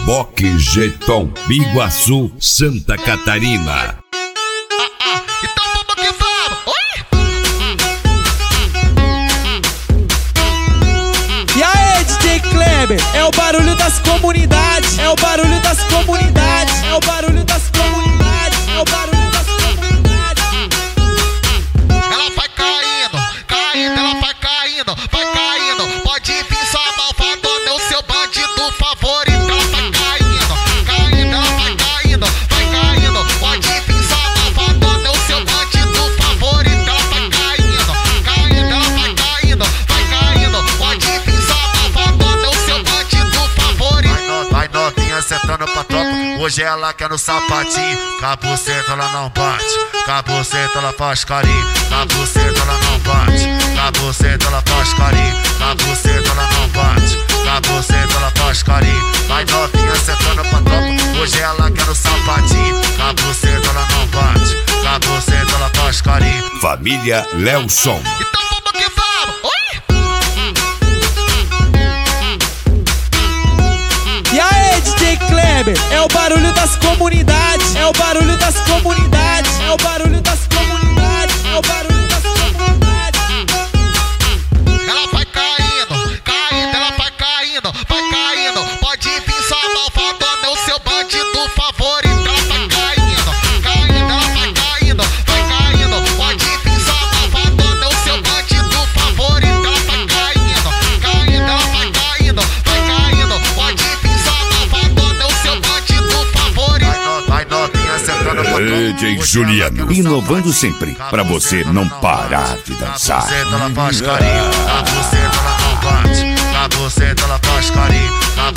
Reboque Jeton, Biguaçu, Santa Catarina. Então vamos que vamos! Oi? E aí, DJ Kleber, é o barulho das comunidades, é o barulho das comunidades, é o barulho das comunidades, é o barulho das comunidades. Ela vai caindo, caindo, ela vai caindo, vai caindo. Pode vir sua malvadona, o seu bandido favorito. Ela vai caindo, caindo, ela vai caindo, vai caindo. Pode vir sua malvadona, o seu bandido favorito. Ela vai caindo, caindo, ela vai caindo, vai caindo. Pode vir sua malvadona, o seu bandido favorito. Vai novinha sentando pra tropa, hoje ela quer no sapatinho. Com a buceta ela não bate, com a buceta ela faz carinho. Com a buceta ela não bate, com a buceta ela faz carinho. Com a buceta ela não bate, com a buceta ela faz carinho. Vai novinha sentando pra tropa, hoje ela quer no sapatinho. Com a buceta ela não bate, com a buceta ela faz carinho. Família Lelson. Então vamos que vamos! Oi? E aí, DJ Kleber, é o barulho das comunidades, é o barulho das comunidades, é o barulho das comunidades, é o barulho das comunidades. Ela vai caindo, caindo, ela vai caindo, vai caindo. Pode vir sua malvadona, o seu bandido favorito. Ela vai caindo, caindo, ela vai caindo, vai caindo. Pode vir sua malvadona, o seu bandido favorito. Ela vai caindo, caindo, ela vai caindo, vai caindo. Pode vir sua malvadona, o seu bandido favorito. Vai novinha sentando pra tropa, DJ Juliano, inovando sempre, pra você não parar de dançar. a buceta ela faz carinho, a buceta ela não bate, a buceta ela faz carinho, a